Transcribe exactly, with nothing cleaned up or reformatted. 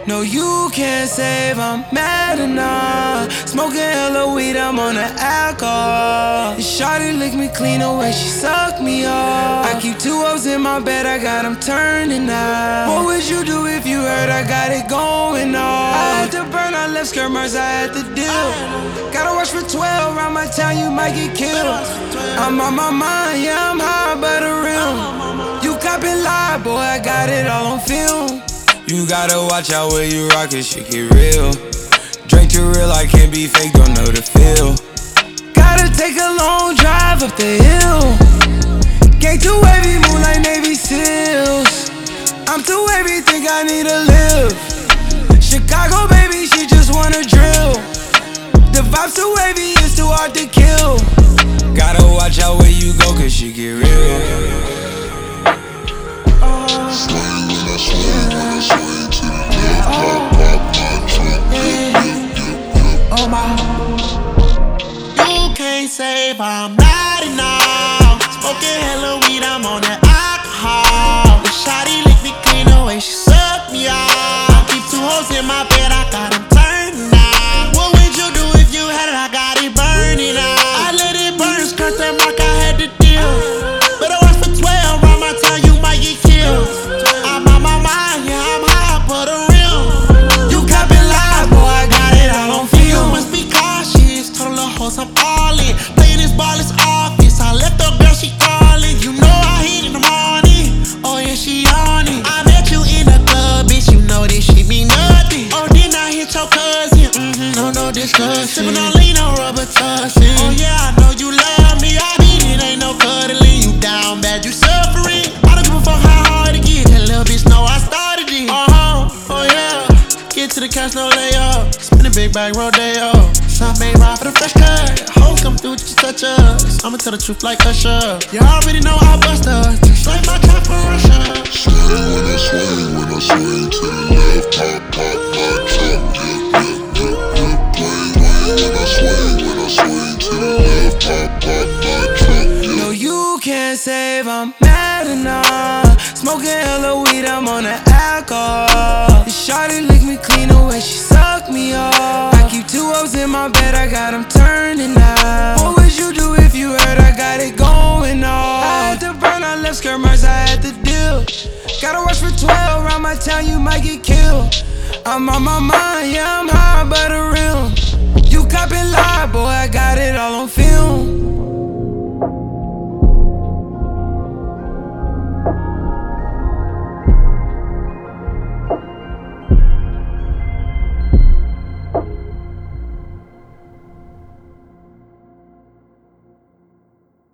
No, you can't save, I'm mad enough. Smoking hella weed, I'm on the alcohol. Shawty lick me clean away, she suck me off. I keep two O's in my bed, I got them turning out. What would you do if you heard I got it going on? I had to burn, I left skirmers, I had to deal. Gotta watch for twelve, around my town you might get killed. I'm on my mind, yeah, I'm high by the rim. You copping lie, boy, I got it all on film. You gotta watch out where you rock it, shit get real. Drink too real, I can't be fake, don't know the feel. Gotta take a long drive up the hill. Gang too wavy, move like Navy SEALs. I'm too wavy, think I need to live. Chicago, baby, she just wanna drill. The vibes too wavy, it's too hard to kill. Gotta watch out where you go, cause shit get real. Swing when I swing, when I swing to the left, pop, pop my trunk, yep, yep, yep, yep. Oh my. You can't save, I'm not enough. Smoking hella weed, I'm on that alcohol. The shawty lick me clean away, she suck me off. I keep two hoes in my bed, I got them turned out. What would you do if you had it? I got it burning out. I let it burn, skirt that mark, I had to deal. Better watch for twelve, around my town you might get killed. I'm on my mind, yeah, I'm high for the real. You copping live, boy, I got it all on film. You must be cautious, told the hoes I'm all in. Playing this ball is office, I left the girl, she calling. You know I hit in the morning, oh yeah, she on it. I met you in the club, bitch, you know this shit mean nothing. Oh, then I hit your cousin, mm-hmm, no, no discussion. Sippin' on lean, no rubber tussin'. Oh yeah, I know you love me, I mean it ain't no cuddling. You down bad, you suffering. I don't give a fuck how hard it get, that little bitch know I started it. Uh-huh, oh yeah, get to the cash, no layup. Spin a big bag, rodeo. Some made ride for the fresh cut. Hoes come through, just touch us. I'ma tell the truth like Usher. You already know I bust us, just like my trap for Russia. Swing when I swing, when I swing to the left, pop, pop my trunk, yep, yep, yep, yep. Swing, swing when I swing, when I swing to the left, pop, pop my trunk, yep. No, you can't save, I'm mad enough. Smoking hella weed, I'm on the alcohol. Shawty lick me clean away, she suck me off. I keep two O's in my bed, I got them turning out. What would you do if you heard I got it going on? I had to burn, I left skirmers, I had to deal. Gotta watch for twelve, around my town you might get killed. I'm on my mind, yeah, I'm high by the rim. You copping lie, boy, I got it all on film.